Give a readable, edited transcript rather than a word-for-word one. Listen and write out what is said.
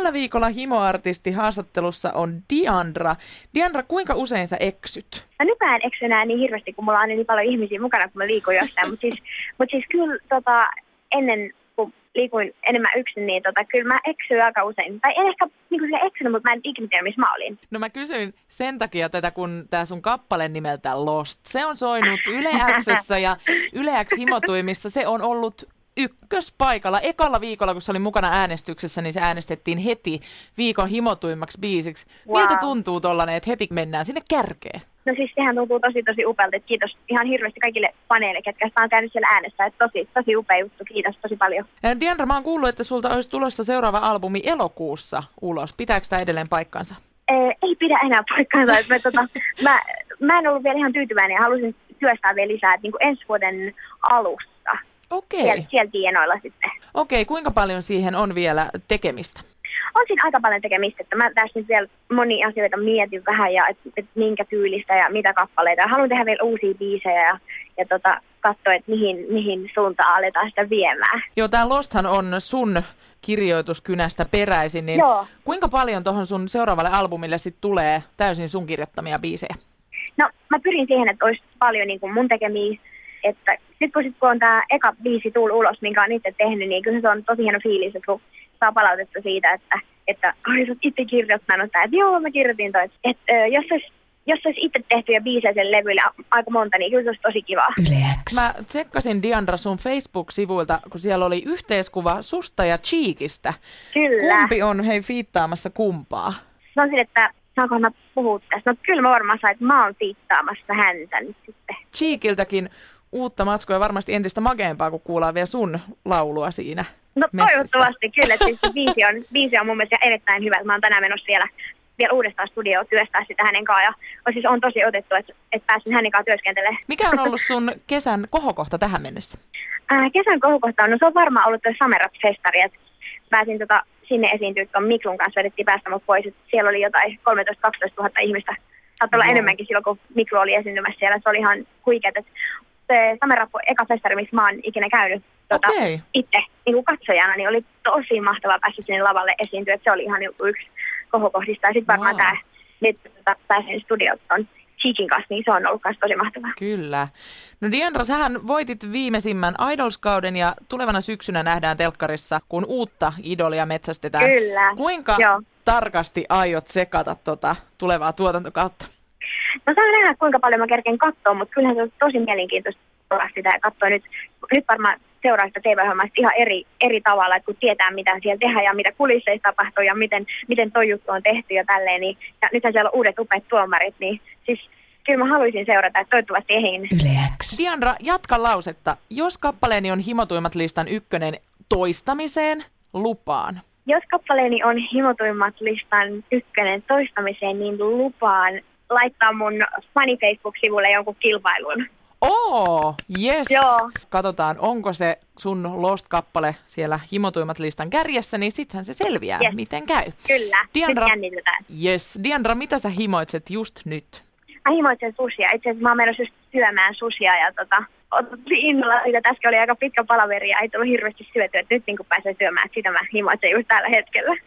Tällä viikolla himoartisti haastattelussa on Diandra. Diandra, kuinka usein sä eksyt? No nykyään eksy enää niin hirveästi, kun mulla on niin paljon ihmisiä mukana, kun mä liikun jostain. Mutta siis kyllä ennen kun liikuin enemmän yksin, niin kyllä mä eksyin aika usein. Tai en ehkä niin eksynyt, mutta mä en ikinä tiedä, missä mä olin. No mä kysyin sen takia tätä, kun tää sun kappale nimeltä Lost. Se on soinut Yle X:ssä ja Yle X himotuimissa. Se on ollut ykköspaikalla. Ekalla viikolla, kun se oli mukana äänestyksessä, niin se äänestettiin heti viikon himotuimmaksi biisiksi. Wow. Miltä tuntuu tollanen, että heti mennään sinne kärkeen? No siis sehän tuntuu tosi upealta. Kiitos ihan hirveästi kaikille paneille, ketkä sitä on käynyt siellä äänessä. Että tosi upea juttu. Kiitos tosi paljon. Diandra, mä oon kuullut, että sulta olisi tulossa seuraava albumi elokuussa ulos. Pitääkö tämä edelleen paikkansa? Ei pidä enää paikkaansa. Mä en ollut vielä ihan tyytyväinen ja halusin työstää vielä lisää, että niin kuin ensi vuoden alussa. Okei. Siellä tienoilla sitten. Okei, kuinka paljon siihen on vielä tekemistä? On siinä aika paljon tekemistä, että mä tässä nyt vielä monia asioita mietin vähän ja et minkä tyylistä ja mitä kappaleita. Haluan tehdä vielä uusia biisejä ja katsoa, että mihin suuntaan aletaan sitä viemään. Joo, tää Losthan on sun kirjoituskynästä peräisin, niin Joo. Kuinka paljon tuohon sun seuraavalle albumille sit tulee täysin sun kirjoittamia biisejä? No mä pyrin siihen, että olisi paljon niin kuin mun tekemiä, että nyt kun on tää eka biisi tullut ulos, minkä on itse tehnyt, niin kyllä se on tosi hieno fiilis, että kun saa palautetta siitä, että ai sä oot itse kirjoittanut tää, että joo mä kirjoitin toi. Että jos olisi itse tehtyjä biisejä sen levyllä aika monta, niin kyllä se olisi tosi kivaa. Mä tsekkasin Diandra sun Facebook-sivuilta, kun siellä oli yhteiskuva susta ja Cheekistä. Kyllä. Kumpi on fiittaamassa kumpaa? Sanoisin, että saanko mä puhua tästä? No kyllä mä varmaan sain, että mä oon fiittaamassa häntä nyt sitten. Cheekiltäkin uutta matskua ja varmasti entistä makeampaa, kun kuullaan vielä sun laulua siinä. No messissä. Toivottavasti kyllä, että siis biisi on mun mielestä erittäin hyvä. Mä oon tänään menossa vielä uudestaan studioon työstää sitä hänen kanssaan. Ja siis on tosi otettu, että pääsin hänen kanssaan työskentelemään. Mikä on ollut sun kesän kohokohta tähän mennessä? Kesän kohokohta no se on varmaan ollut tuo Summer Rap-festari. Pääsin sinne esiintyä, kun Miklun kanssa vedettiin päästä mut pois. Siellä oli jotain 13-12 000 ihmistä. Saattaa olla enemmänkin silloin, kun Miklu oli esiintymässä siellä. Se oli ihan huikeet. Se Summer Rap eka festari, missä mä oon ikinä käynyt itse niin kuin katsojana, niin oli tosi mahtavaa päästä sinne lavalle esiintyä. Se oli ihan yksi kohokohdista. Ja sitten varmaan tämä, nyt pääsin studioon ton Cheekin kanssa, niin se on ollut myös tosi mahtavaa. Kyllä. No Diandra, sähän voitit viimeisimmän Idols-kauden ja tulevana syksynä nähdään telkkarissa, kun uutta idolia metsästetään. Kyllä. Kuinka tarkasti aiot sekata tulevaa tuotantokautta? No saa nähdä, kuinka paljon mä kerken katsoa, mutta kyllähän se on tosi mielenkiintoista sitä ja katsoa nyt varmaan seuraa sitä TV-ohjelmaa ihan eri tavalla, että kun tietää, mitä siellä tehdään ja mitä kulisseissa tapahtuu ja miten toi juttu on tehty ja tälleen. Niin, ja nythän siellä on uudet upeat tuomarit, niin siis kyllä mä haluaisin seurata, että toivottavasti ehin. Diandra, jatka lausetta. Jos kappaleeni on himotuimmat listan ykkönen toistamiseen, lupaan. Jos kappaleeni on himotuimmat listan ykkönen toistamiseen, niin lupaan laittaa mun fani Facebook-sivulle jonkun kilpailun. Yes. Joo. Katsotaan, onko se sun Lost-kappale siellä himotuimmat listan kärjessä, niin sittenhän se selviää, miten käy. Kyllä, Diandra, nyt jännitetään. Yes. Diandra, mitä sä himoitset just nyt? Mä himoitsen susia. Itse asiassa mä oon menossa just syömään susia ja otettiin innolla siitä. Tässä oli aika pitkä palaveri ja ei tullut hirveästi syötyä. Nyt niin kun pääsen syömään, sitä mä himoitsen just tällä hetkellä.